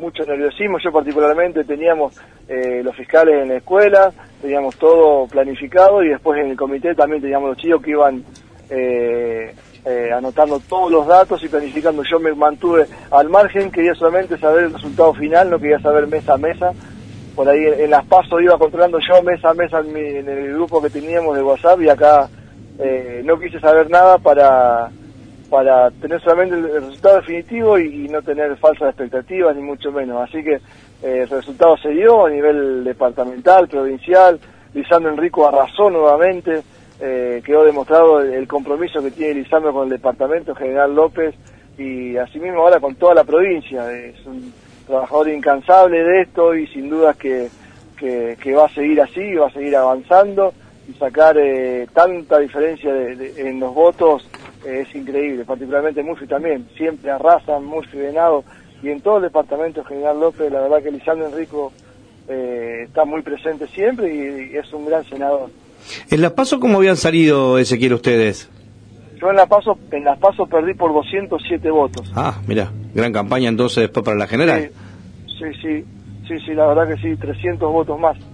mucho nerviosismo. Yo particularmente teníamos los fiscales en la escuela, teníamos todo planificado, y después en el comité también teníamos los chicos que iban anotando todos los datos y planificando. Yo me mantuve al margen, quería solamente saber el resultado final, no quería saber mesa a mesa. Por ahí en las PASO iba controlando yo mesa a mesa en el grupo que teníamos de WhatsApp, y acá no quise saber nada para tener solamente el resultado definitivo y no tener falsas expectativas, ni mucho menos. Así que el resultado se dio a nivel departamental, provincial. Lisandro Enrico arrasó nuevamente, quedó demostrado el compromiso que tiene Lisandro con el departamento, General López, y asimismo ahora con toda la provincia. Es un trabajador incansable de esto, y sin dudas que va a seguir así, va a seguir avanzando, y sacar tanta diferencia en los votos es increíble. Particularmente Murphy también, siempre arrasan, Murphy, Venado, y en todo el departamento General López. La verdad que Lisandro Enrico está muy presente siempre, y es un gran senador. ¿En las PASO cómo habían salido, Ezequiel, ustedes? Yo en las PASO perdí por 207 votos. Ah, mira, gran campaña entonces después para la general. Sí, la verdad que sí, 300 votos más.